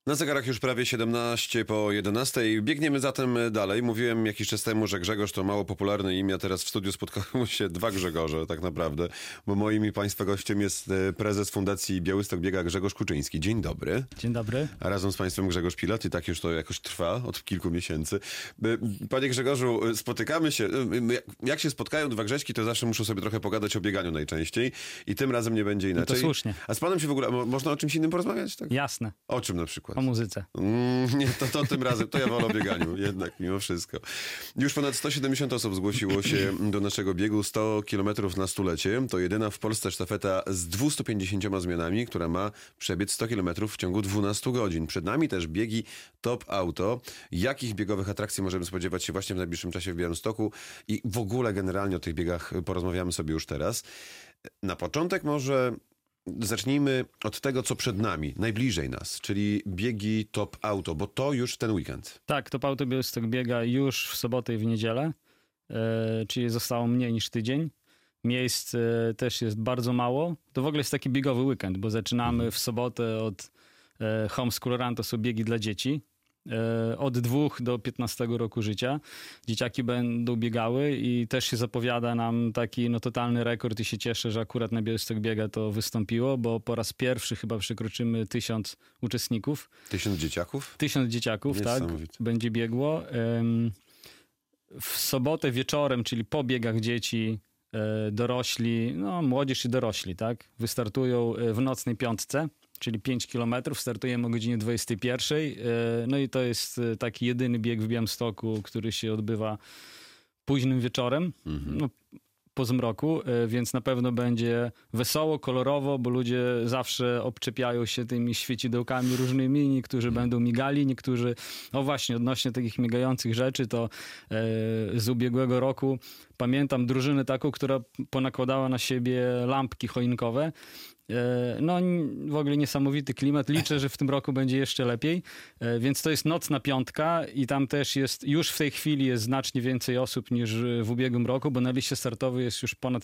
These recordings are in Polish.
Na zegarach już prawie 17 po 11. Biegniemy zatem dalej. Mówiłem jakiś czas temu, że Grzegorz to mało popularne imię. Teraz w studiu spotkały się dwa Grzegorze tak naprawdę, bo moim i państwa gościem jest prezes Fundacji Białystok Biega Grzegorz Kuczyński. Dzień dobry. Dzień dobry. A razem z państwem Grzegorz Pilot i tak już to jakoś trwa od kilku miesięcy. Panie Grzegorzu, spotykamy się. Jak się spotkają dwa Grześki, to zawsze muszą sobie trochę pogadać o bieganiu najczęściej i tym razem nie będzie inaczej. No to słusznie. A z panem się w ogóle, można o czymś innym porozmawiać? Tak? Jasne. O czym na przykład? O muzyce. Nie, to tym razem, to ja wolę o bieganiu, jednak mimo wszystko. Już ponad 170 osób zgłosiło się do naszego biegu 100 km na stulecie. To jedyna w Polsce sztafeta z 250 zmianami, która ma przebiec 100 km w ciągu 12 godzin. Przed nami też biegi Top Auto. Jakich biegowych atrakcji możemy spodziewać się właśnie w najbliższym czasie w Białymstoku i w ogóle generalnie o tych biegach porozmawiamy sobie już teraz. Na początek może zacznijmy od tego, co przed nami, najbliżej nas, czyli biegi Top Auto, bo to już ten weekend. Tak, Top Auto Białystok biega już w sobotę i w niedzielę, czyli zostało mniej niż tydzień. Miejsc też jest bardzo mało. To w ogóle jest taki biegowy weekend, bo zaczynamy w sobotę od Homeschool Run, to są biegi dla dzieci. Od 2 do 15 roku życia. Dzieciaki będą biegały i też się zapowiada nam taki totalny rekord i się cieszę, że akurat na Białystok Biega to wystąpiło, bo po raz pierwszy chyba przekroczymy 1000 uczestników. 1000 dzieciaków? 1000 dzieciaków, tak, będzie biegło. W sobotę wieczorem, czyli po biegach dzieci, dorośli, młodzież i dorośli, tak, wystartują w nocnej piątce. Czyli 5 km, startujemy o godzinie 21. No i to jest taki jedyny bieg w Białymstoku, który się odbywa późnym wieczorem, po zmroku, więc na pewno będzie wesoło, kolorowo, bo ludzie zawsze obczepiają się tymi świecidełkami różnymi. Niektórzy będą migali, niektórzy, właśnie odnośnie takich migających rzeczy, to z ubiegłego roku pamiętam drużynę taką, która ponakładała na siebie lampki choinkowe. W ogóle niesamowity klimat. Liczę, że w tym roku będzie jeszcze lepiej. Więc to jest nocna piątka i tam też jest, już w tej chwili jest znacznie więcej osób niż w ubiegłym roku, bo na liście startowej jest już ponad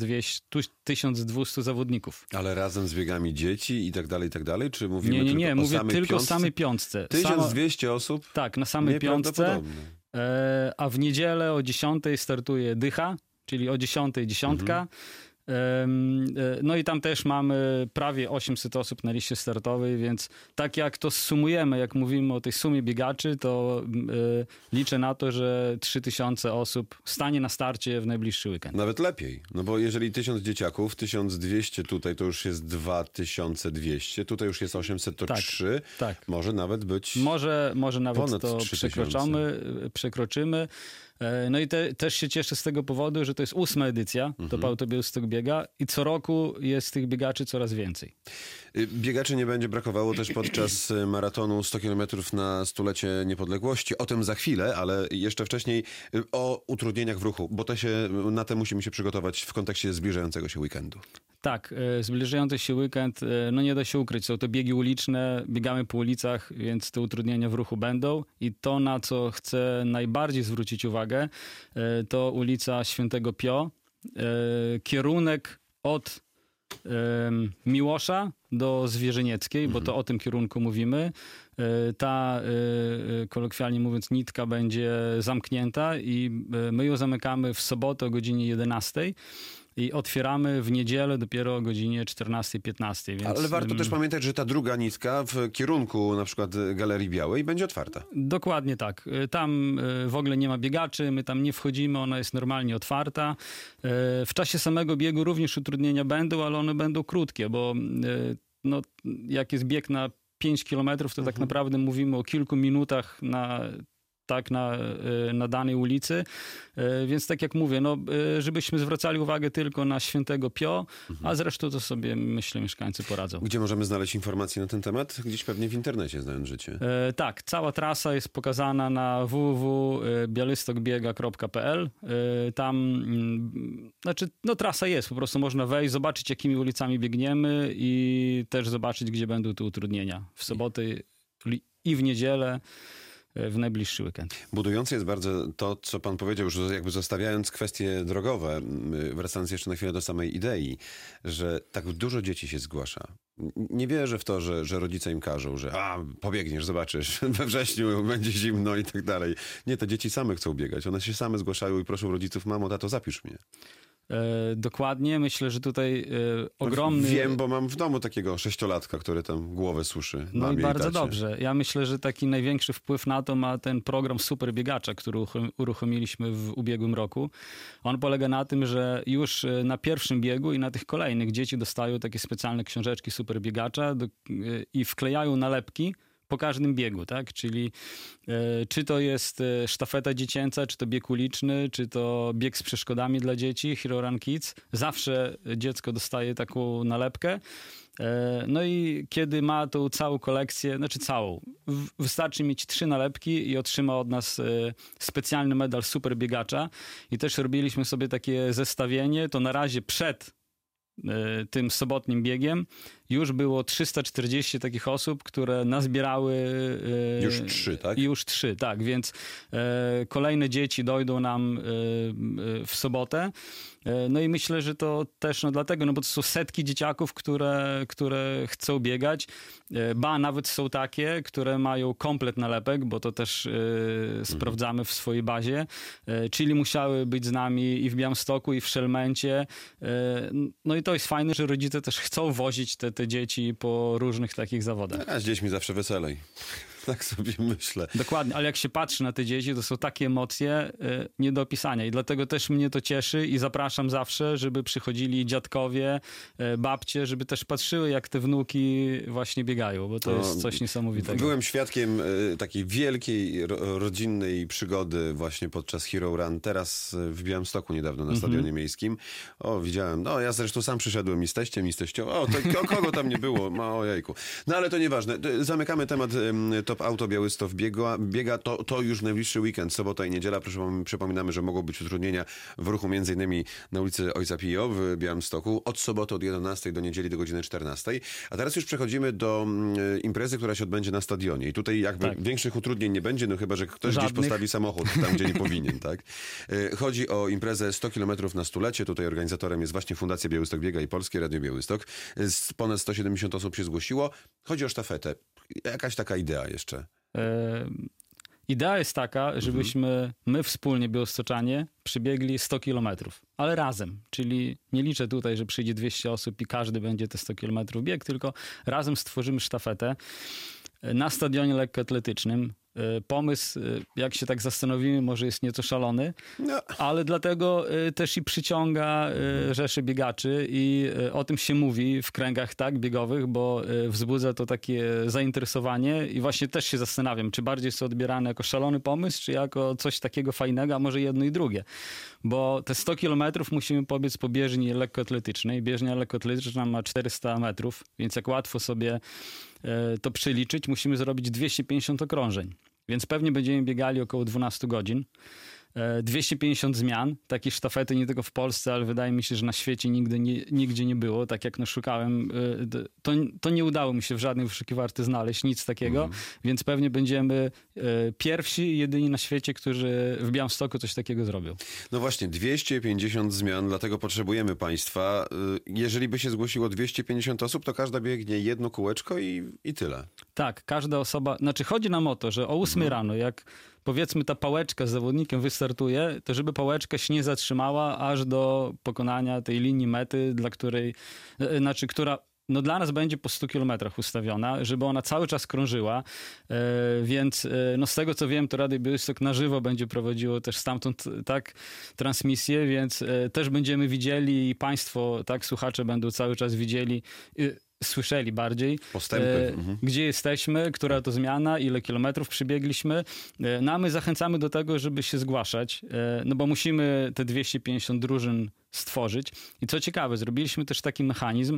1200 zawodników. Ale razem z biegami dzieci i tak dalej? Czy mówimy nie, tylko mówię samej tylko piątce? o samej piątce. 1200 osób? Tak, na samej piątce. A w niedzielę o 10 startuje Dycha, czyli o 10 dziesiątka. No i tam też mamy prawie 800 osób na liście startowej, więc tak jak to sumujemy, jak mówimy o tej sumie biegaczy, to liczę na to, że 3000 osób stanie na starcie w najbliższy weekend. Nawet lepiej, bo jeżeli 1000 dzieciaków, 1200 tutaj to już jest 2200, tutaj już jest 800, to 3, tak. Może nawet być Może nawet ponad to przekroczymy. No i też się cieszę z tego powodu, że to jest 8. edycja Top Auto Białystok Biega i co roku jest tych biegaczy coraz więcej. Biegaczy nie będzie brakowało też podczas maratonu 100 km na stulecie niepodległości. O tym za chwilę, ale jeszcze wcześniej o utrudnieniach w ruchu, bo na te musimy się przygotować w kontekście zbliżającego się weekendu. Tak, zbliżający się weekend, nie da się ukryć, są to biegi uliczne, biegamy po ulicach, więc te utrudnienia w ruchu będą i to, na co chcę najbardziej zwrócić uwagę, to ulica Świętego Pio, kierunek od Miłosza do Zwierzynieckiej, bo to o tym kierunku mówimy. Ta, kolokwialnie mówiąc, nitka będzie zamknięta i my ją zamykamy w sobotę o godzinie 11. I otwieramy w niedzielę dopiero o godzinie 14-15. Więc... Ale warto też pamiętać, że ta druga nitka w kierunku na przykład Galerii Białej będzie otwarta. Dokładnie tak. Tam w ogóle nie ma biegaczy, my tam nie wchodzimy, ona jest normalnie otwarta. W czasie samego biegu również utrudnienia będą, ale one będą krótkie, bo jak jest bieg na 5 kilometrów, to tak naprawdę mówimy o kilku minutach na danej ulicy, więc tak jak mówię, żebyśmy zwracali uwagę tylko na Świętego Pio, a zresztą to sobie, myślę, mieszkańcy poradzą. Gdzie możemy znaleźć informacje na ten temat? Gdzieś pewnie w internecie, znając życie. Tak, cała trasa jest pokazana na www.bialystokbiega.pl. Tam, trasa jest, po prostu można wejść, zobaczyć, jakimi ulicami biegniemy i też zobaczyć, gdzie będą te utrudnienia. W sobotę i w niedzielę w najbliższy weekend. Budujące jest bardzo to, co pan powiedział, że jakby zostawiając kwestie drogowe, wracając jeszcze na chwilę do samej idei, że tak dużo dzieci się zgłasza. Nie wierzę w to, że rodzice im każą, że pobiegniesz, zobaczysz, we wrześniu będzie zimno i tak dalej. Nie, te dzieci same chcą biegać. One się same zgłaszają i proszą rodziców, mamo, tato, zapisz mnie. Dokładnie, myślę, że tutaj ogromny... Wiem, bo mam w domu takiego 6-latka, który tam głowę suszy. No i bardzo dobrze. Ja myślę, że taki największy wpływ na to ma ten program Super Biegacza, który uruchomiliśmy w ubiegłym roku. On polega na tym, że już na pierwszym biegu i na tych kolejnych dzieci dostają takie specjalne książeczki Super Biegacza i wklejają nalepki po każdym biegu, tak? Czyli czy to jest sztafeta dziecięca, czy to bieg uliczny, czy to bieg z przeszkodami dla dzieci, Hero Run Kids. Zawsze dziecko dostaje taką nalepkę. No i kiedy ma tą całą kolekcję, znaczy całą, wystarczy mieć 3 nalepki i otrzyma od nas specjalny medal Super Biegacza. I też robiliśmy sobie takie zestawienie, to na razie przed tym sobotnim biegiem już było 340 takich osób, które nazbierały... Już 3, tak? Już 3, tak. Więc kolejne dzieci dojdą nam w sobotę. No i myślę, że to też dlatego, bo to są setki dzieciaków, które chcą biegać. Nawet są takie, które mają komplet nalepek, bo to też sprawdzamy w swojej bazie. Czyli musiały być z nami i w Białymstoku, i w Szelmencie. No i to jest fajne, że rodzice też chcą wozić te dzieci po różnych takich zawodach. A z dziećmi zawsze weselej. Tak sobie myślę. Dokładnie, ale jak się patrzy na te dzieci, to są takie emocje nie do opisania i dlatego też mnie to cieszy i zapraszam zawsze, żeby przychodzili dziadkowie, babcie, żeby też patrzyły, jak te wnuki właśnie biegają, bo to jest coś niesamowitego. Byłem świadkiem takiej wielkiej, rodzinnej przygody właśnie podczas Hero Run, teraz w Białymstoku niedawno na stadionie miejskim. Widziałem, ja zresztą sam przyszedłem i z teściem, to kogo tam nie było? Ojejku. No ale to nieważne. Zamykamy temat Top Auto Białystok biega to już w najbliższy weekend, sobota i niedziela. Przypominamy, że mogą być utrudnienia w ruchu m.in. na ulicy Ojca Pio w Białymstoku od soboty od 11 do niedzieli do godziny 14. A teraz już przechodzimy do imprezy, która się odbędzie na stadionie. I tutaj jakby większych utrudnień nie będzie, chyba, że ktoś gdzieś postawi samochód tam, gdzie nie powinien, tak? Chodzi o imprezę 100 km na stulecie. Tutaj organizatorem jest właśnie Fundacja Białystok Biega i Polskie Radio Białystok. Ponad 170 osób się zgłosiło. Chodzi o sztafetę. Jakaś taka idea jeszcze. Idea jest taka, żebyśmy my wspólnie, białostoczanie, przybiegli 100 kilometrów, ale razem. Czyli nie liczę tutaj, że przyjdzie 200 osób i każdy będzie te 100 kilometrów biegł, tylko razem stworzymy sztafetę na stadionie lekkoatletycznym. Pomysł, jak się tak zastanowimy, może jest nieco szalony, ale dlatego też i przyciąga rzesze biegaczy i o tym się mówi w kręgach biegowych, bo wzbudza to takie zainteresowanie i właśnie też się zastanawiam, czy bardziej jest to odbierane jako szalony pomysł, czy jako coś takiego fajnego, a może jedno i drugie. Bo te 100 kilometrów musimy pobiec po bieżni lekkoatletycznej. Bieżnia lekkoatletyczna ma 400 metrów, więc jak łatwo sobie to przeliczyć, musimy zrobić 250 okrążeń. Więc pewnie będziemy biegali około 12 godzin. 250 zmian, takie sztafety nie tylko w Polsce, ale wydaje mi się, że na świecie nigdzie nie było. Tak jak szukałem, to nie udało mi się w żadnej wyszukiwarce znaleźć nic takiego, więc pewnie będziemy pierwsi i jedyni na świecie, którzy w Białymstoku coś takiego zrobią. No właśnie, 250 zmian, dlatego potrzebujemy państwa. Jeżeli by się zgłosiło 250 osób, to każda biegnie jedno kółeczko i tyle. Tak, każda osoba, chodzi nam o to, że o 8 rano, jak powiedzmy ta pałeczka z zawodnikiem wystartuje, to żeby pałeczka się nie zatrzymała aż do pokonania tej linii mety, która dla nas będzie po 100 kilometrach ustawiona, żeby ona cały czas krążyła, więc z tego co wiem, to Radio Białystok na żywo będzie prowadziło też stamtąd transmisję, więc też będziemy widzieli i państwo, słuchacze będą cały czas widzieli, słyszeli bardziej, postępy. Gdzie jesteśmy, która to zmiana, ile kilometrów przybiegliśmy. A my zachęcamy do tego, żeby się zgłaszać, bo musimy te 250 drużyn stworzyć. I co ciekawe, zrobiliśmy też taki mechanizm,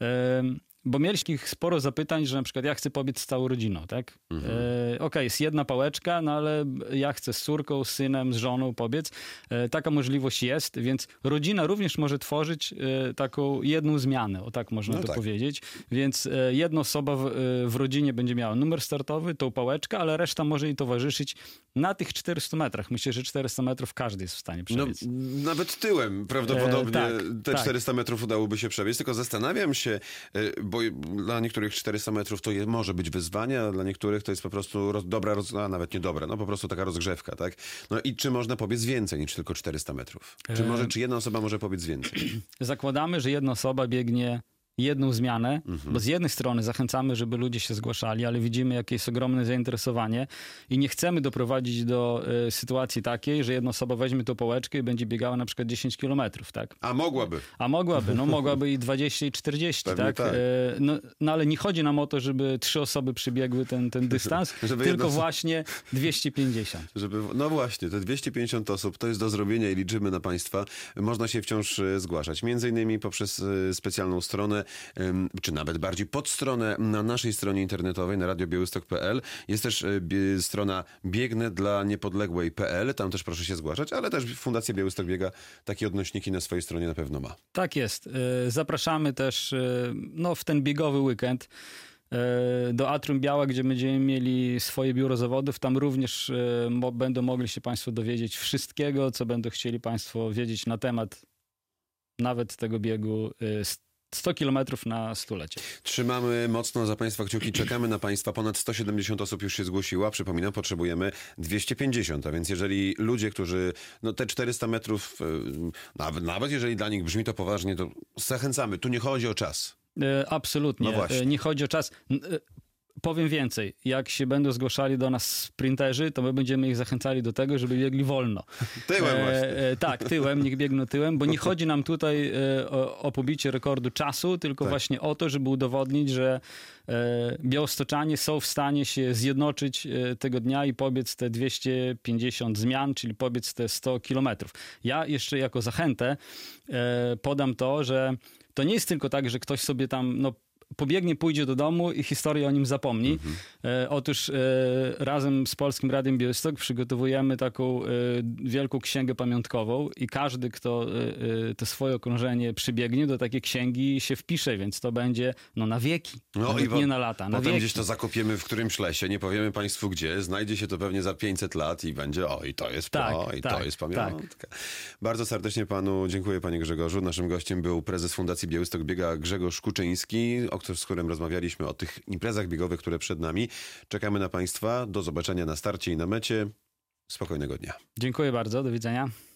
bo mieliśmy sporo zapytań, że na przykład ja chcę pobiec z całą rodziną, tak? Okej, jest jedna pałeczka, ale ja chcę z córką, z synem, z żoną pobiec. Taka możliwość jest, więc rodzina również może tworzyć taką jedną zmianę, tak można powiedzieć. Więc jedna osoba w rodzinie będzie miała numer startowy, tą pałeczkę, ale reszta może jej towarzyszyć na tych 400 metrach. Myślę, że 400 metrów każdy jest w stanie przebiec. Nawet tyłem prawdopodobnie 400 metrów udałoby się przebiec, tylko zastanawiam się, bo bo dla niektórych 400 metrów to może być wyzwanie, a dla niektórych to jest po prostu a nawet nie dobra, no po prostu taka rozgrzewka, tak? No i czy można pobiec więcej niż tylko 400 metrów? Czy jedna osoba może pobiec więcej? Zakładamy, że jedna osoba biegnie jedną zmianę, bo z jednej strony zachęcamy, żeby ludzie się zgłaszali, ale widzimy, jakie jest ogromne zainteresowanie i nie chcemy doprowadzić do sytuacji takiej, że jedna osoba weźmie tą pałeczkę i będzie biegała na przykład 10 kilometrów, tak? A mogłaby. Mogłaby i 20 i 40, tak? Tak. No ale nie chodzi nam o to, żeby 3 osoby przebiegły ten dystans, tylko właśnie 250. No właśnie, te 250 osób to jest do zrobienia i liczymy na Państwa. Można się wciąż zgłaszać. Między innymi poprzez specjalną stronę, czy nawet bardziej podstronę na naszej stronie internetowej na radiobiałystok.pl. Jest też strona biegnedlaniepodległej.pl. Tam też proszę się zgłaszać, ale też Fundacja Białystok Biega takie odnośniki na swojej stronie na pewno ma. Tak jest. Zapraszamy też w ten biegowy weekend do Atrium Biała, gdzie będziemy mieli swoje biuro zawodów. Tam również będą mogli się Państwo dowiedzieć wszystkiego, co będą chcieli Państwo wiedzieć na temat nawet tego biegu 100 kilometrów na stulecie. Trzymamy mocno za Państwa kciuki, czekamy na Państwa. Ponad 170 osób już się zgłosiła. Przypominam, potrzebujemy 250, a więc jeżeli ludzie, którzy te 400 metrów, nawet jeżeli dla nich brzmi to poważnie, to zachęcamy. Tu nie chodzi o czas. Absolutnie. No nie chodzi o czas. Powiem więcej, jak się będą zgłaszali do nas sprinterzy, to my będziemy ich zachęcali do tego, żeby biegli wolno. Tyłem właśnie. Tak, tyłem, niech biegną tyłem, bo nie chodzi nam tutaj o pobicie rekordu czasu, tylko właśnie o to, żeby udowodnić, że białostoczanie są w stanie się zjednoczyć tego dnia i pobiec te 250 zmian, czyli pobiec te 100 kilometrów. Ja jeszcze jako zachętę podam to, że to nie jest tylko tak, że ktoś sobie tam pobiegnie, pójdzie do domu i historia o nim zapomni. Otóż razem z Polskim Radiem Białystok przygotowujemy taką wielką księgę pamiątkową i każdy, kto to swoje okrążenie przybiegnie, do takiej księgi się wpisze, więc to będzie na wieki, nie na lata, na potem wieki. Gdzieś to zakopiemy w którymś lesie, nie powiemy Państwu gdzie, znajdzie się to pewnie za 500 lat i będzie i to jest to jest pamiątka. Bardzo serdecznie Panu dziękuję, Panie Grzegorzu. Naszym gościem był prezes Fundacji Białystok Biega Grzegorz Kuczyński, z którym rozmawialiśmy o tych imprezach biegowych, które przed nami. Czekamy na Państwa. Do zobaczenia na starcie i na mecie. Spokojnego dnia. Dziękuję bardzo. Do widzenia.